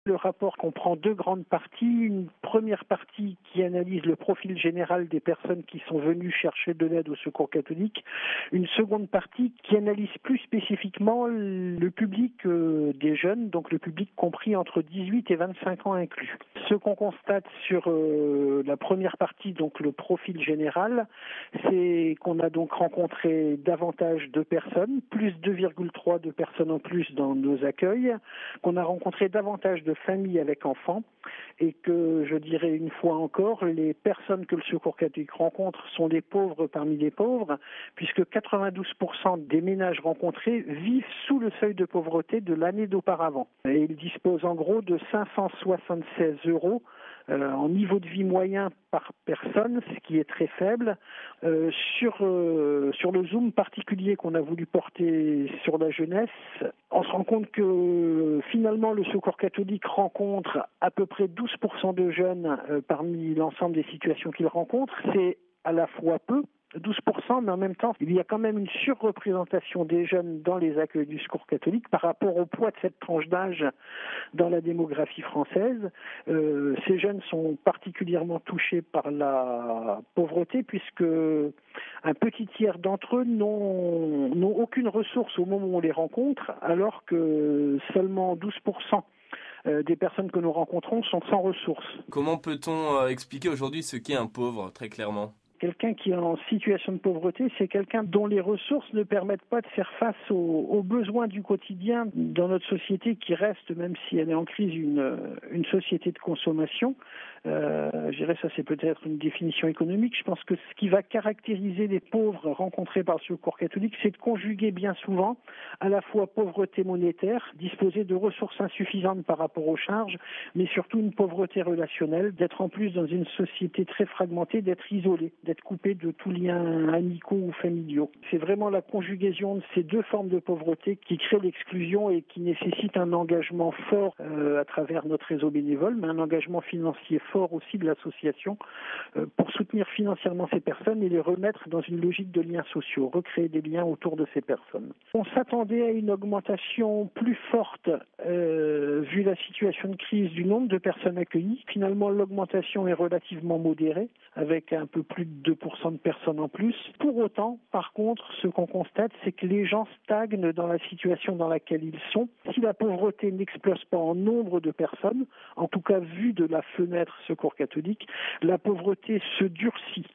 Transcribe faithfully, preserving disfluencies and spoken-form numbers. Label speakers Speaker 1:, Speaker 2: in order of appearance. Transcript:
Speaker 1: Le rapport comprend deux grandes parties. Une première partie qui analyse le profil général des personnes qui sont venues chercher de l'aide au Secours catholique. Une seconde partie qui analyse plus spécifiquement le public euh, des jeunes, donc le public compris entre dix-huit et vingt-cinq ans inclus. Ce qu'on constate sur euh, la première partie, donc le profil général, c'est qu'on a donc rencontré davantage de personnes, plus deux virgule trois de personnes en plus dans nos accueils, qu'on a rencontré davantage de familles avec enfants et que, je dirais une fois encore, les personnes que le Secours catholique rencontre sont les pauvres parmi les pauvres, puisque quatre-vingt-douze pour cent des ménages rencontrés vivent sous le seuil de pauvreté de l'année d'auparavant. Et ils disposent en gros de cinq cent soixante-seize euros Euh, en niveau de vie moyen par personne, ce qui est très faible. Euh, sur, euh, sur le zoom particulier qu'on a voulu porter sur la jeunesse, on se rend compte que finalement le Secours catholique rencontre à peu près douze pour cent de jeunes euh, parmi l'ensemble des situations qu'il rencontre. C'est à la fois peu, douze pour cent, mais en même temps, il y a quand même une surreprésentation des jeunes dans les accueils du Secours catholique par rapport au poids de cette tranche d'âge dans la démographie française. Euh, ces jeunes sont particulièrement touchés par la pauvreté puisque un petit tiers d'entre eux n'ont, n'ont aucune ressource au moment où on les rencontre, alors que seulement douze pour cent des personnes que nous rencontrons sont sans ressources.
Speaker 2: Comment peut-on expliquer aujourd'hui ce qu'est un pauvre, très clairement ?
Speaker 1: Quelqu'un qui est en situation de pauvreté, c'est quelqu'un dont les ressources ne permettent pas de faire face aux, aux besoins du quotidien dans notre société qui reste, même si elle est en crise, une, une société de consommation. Euh, je dirais ça, c'est peut-être une définition économique. Je pense que ce qui va caractériser les pauvres rencontrés par le Secours catholique, c'est de conjuguer bien souvent à la fois pauvreté monétaire, disposer de ressources insuffisantes par rapport aux charges, mais surtout une pauvreté relationnelle, d'être en plus dans une société très fragmentée, d'être isolé, d'être coupé de tous liens amicaux ou familiaux. C'est vraiment la conjugaison de ces deux formes de pauvreté qui crée l'exclusion et qui nécessite un engagement fort euh, à travers notre réseau bénévole, mais un engagement financier fort aussi de l'association euh, pour soutenir financièrement ces personnes et les remettre dans une logique de liens sociaux, recréer des liens autour de ces personnes. On s'attendait à une augmentation plus forte euh, vu la situation de crise du nombre de personnes accueillies. Finalement, l'augmentation est relativement modérée, avec un peu plus de deux pour cent de personnes en plus. Pour autant, par contre, ce qu'on constate, c'est que les gens stagnent dans la situation dans laquelle ils sont. Si la pauvreté n'explose pas en nombre de personnes, en tout cas vu de la fenêtre Secours catholique, la pauvreté se durcit